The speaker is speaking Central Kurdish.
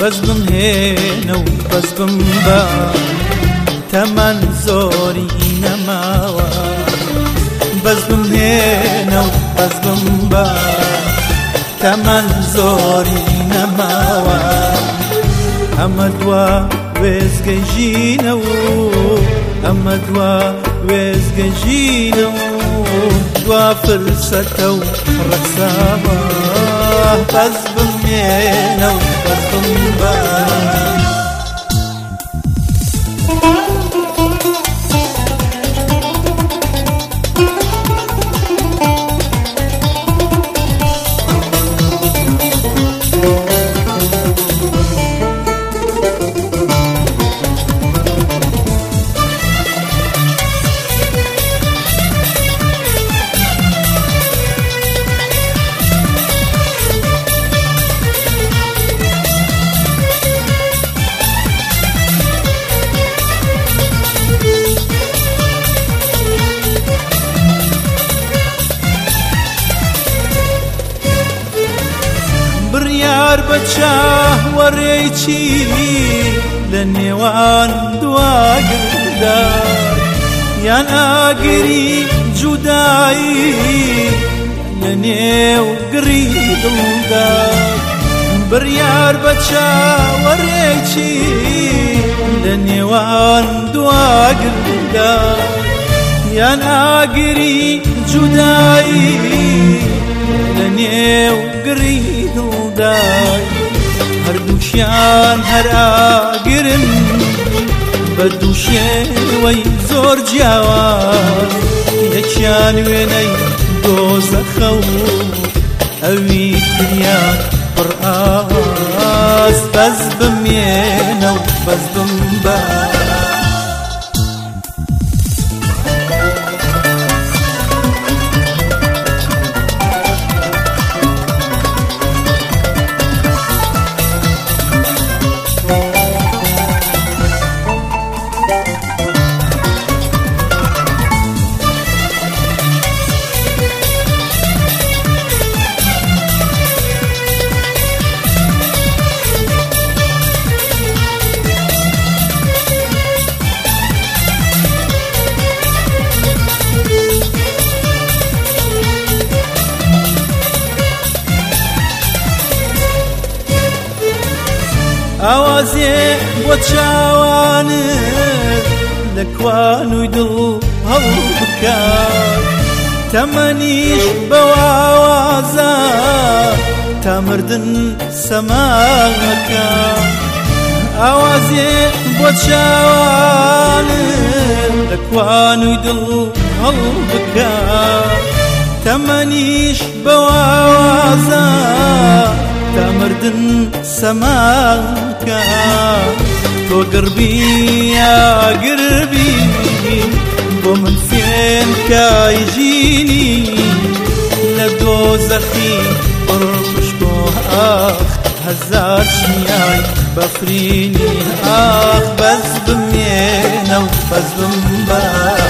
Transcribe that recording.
بەس بمهێنە و بەس بمبە تەمەن زۆری نەماوە بەس بمهێنە و بەس بمبە تەمەن زۆری نەماوە ئەمە دوا وێزگەی ژینە و ئەمە دوا وێزگەی ژینە و دوا فرسەتە و ڕەسامە بەس بمهێنە و بەس بمبە بڕیار بە چاوەڕێی لە نێوان دواگردا یان ئاگری جودایی لە نێو گڕی دڵدا بڕیار بە چاوەڕێی لە نێوان دواگردا یان ئاگری جودایی لە نێو گڕی دڵدای هەردووشیان هەر ئاگرن بە دوو شێوەی زۆر جیاواز یەکیان وێنەی دۆزەخە و ئەوی دنیان پڕ ئاز بەس بمێنە و بەس بمبە ئاوازێ بۆ چاوانت لە کوانووی دڵ هەڵبکات تەمەنیش بەو ئاوازە تا مردن سەماکە ئاوازێ بۆ چاوانت لە کوانووی دڵ هەڵبکات تەمەنیش بەو ئاوازە تا مردن سەماکە تۆ گڕبی یا گربی بۆ من فێنکای ژینی لە دۆزەخی پڕپشت و ئاخ هەزار شیای بەفرینی ئاخ بەس بمێنە و بەس بمبە